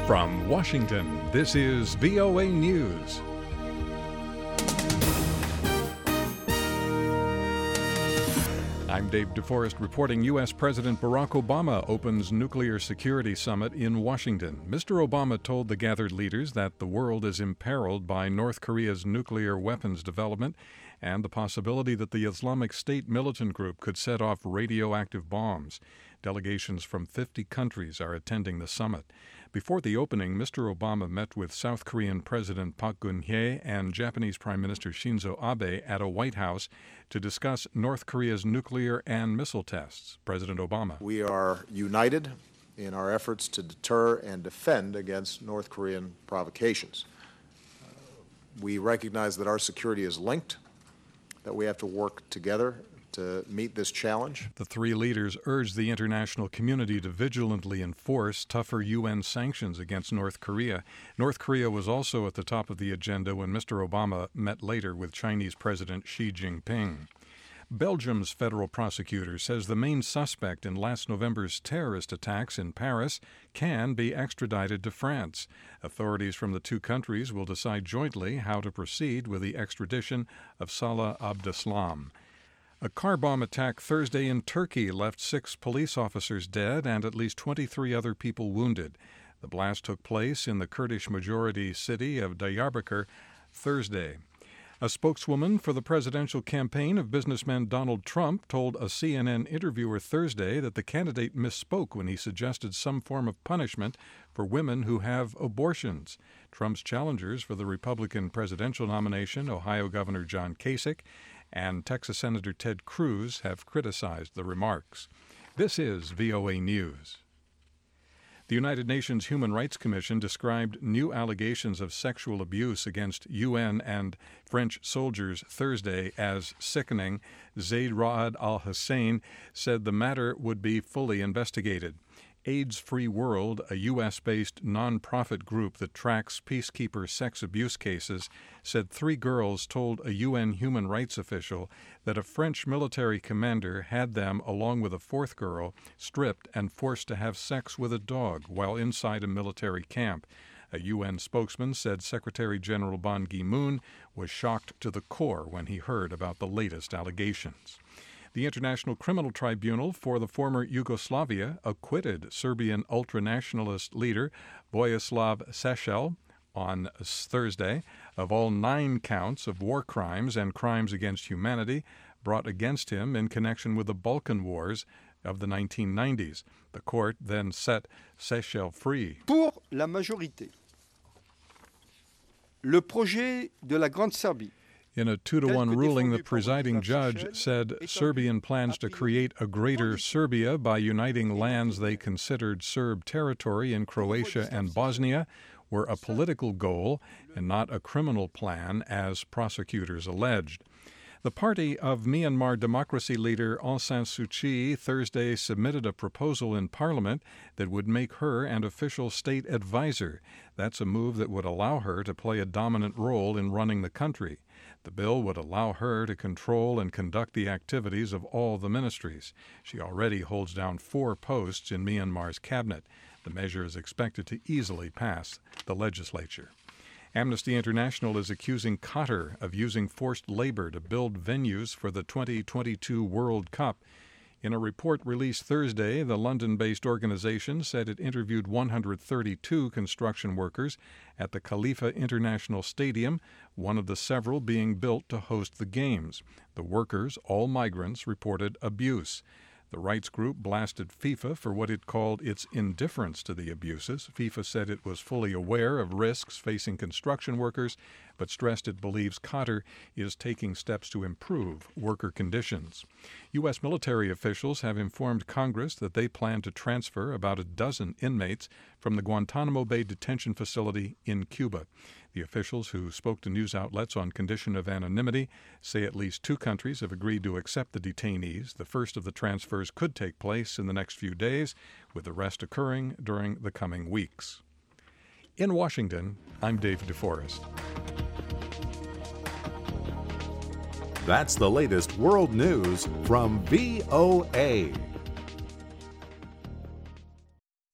From Washington, this is VOA News. I'm Dave DeForest reporting U.S. President Barack Obama opens nuclear security summit in Washington. Mr. Obama told the gathered leaders that the world is imperiled by North Korea's nuclear weapons development and the possibility that the Islamic State militant group could set off radioactive bombs. Delegations from 50 countries are attending the summit. Before the opening, Mr. Obama met with South Korean President Park Geun-hye and Japanese Prime Minister Shinzo Abe at a White House to discuss North Korea's nuclear and missile tests. President Obama. We are united in our efforts to deter and defend against North Korean provocations. We recognize that our security is linked, that we have to work together to meet this challenge. The three leaders urged the international community to vigilantly enforce tougher UN sanctions against North Korea. North Korea was also at the top of the agenda when Mr. Obama met later with Chinese President Xi Jinping. Belgium's federal prosecutor says the main suspect in last November's terrorist attacks in Paris can be extradited to France. Authorities from the two countries will decide jointly how to proceed with the extradition of Salah Abdeslam. A car bomb attack Thursday in Turkey left 6 police officers dead and at least 23 other people wounded. The blast took place in the Kurdish-majority city of Diyarbakir Thursday. A spokeswoman for the presidential campaign of businessman Donald Trump told a CNN interviewer Thursday that the candidate misspoke when he suggested some form of punishment for women who have abortions. Trump's challengers for the Republican presidential nomination, Ohio Governor John Kasich and Texas Senator Ted Cruz, have criticized the remarks. This is VOA News. The United Nations Human Rights Commission described new allegations of sexual abuse against UN and French soldiers Thursday as sickening. Zaid Ra'ad al-Hussein said the matter would be fully investigated. AIDS Free World, a U.S.-based nonprofit group that tracks peacekeeper sex abuse cases, said 3 girls told a UN human rights official that a French military commander had them, along with a 4th girl, stripped and forced to have sex with a dog while inside a military camp. A UN spokesman said Secretary General Ban Ki-moon was shocked to the core when he heard about the latest allegations. The International Criminal Tribunal for the former Yugoslavia acquitted Serbian ultranationalist leader Vojislav Šešelj on Thursday of all 9 counts of war crimes and crimes against humanity brought against him in connection with the Balkan Wars of the 1990s. The court then set Šešelj free. Pour la majorité, le projet de la Grande Serbie. In a 2-1 ruling, the presiding judge said Serbian plans to create a greater Serbia by uniting lands they considered Serb territory in Croatia and Bosnia were a political goal and not a criminal plan, as prosecutors alleged. The party of Myanmar democracy leader Aung San Suu Kyi Thursday submitted a proposal in Parliament that would make her an official state advisor. That's a move that would allow her to play a dominant role in running the country. The bill would allow her to control and conduct the activities of all the ministries. She already holds down 4 posts in Myanmar's cabinet. The measure is expected to easily pass the legislature. Amnesty International is accusing Qatar of using forced labor to build venues for the 2022 World Cup. In a report released Thursday, the London-based organization said it interviewed 132 construction workers at the Khalifa International Stadium, one of the several being built to host the games. The workers, all migrants, reported abuse. The rights group blasted FIFA for what it called its indifference to the abuses. FIFA said it was fully aware of risks facing construction workers, but stressed it believes Qatar is taking steps to improve worker conditions. U.S. military officials have informed Congress that they plan to transfer about a dozen inmates from the Guantanamo Bay detention facility in Cuba. The officials, who spoke to news outlets on condition of anonymity, say at least 2 countries have agreed to accept the detainees. The first of the transfers could take place in the next few days, with the rest occurring during the coming weeks. In Washington, I'm Dave DeForest. That's the latest world news from VOA.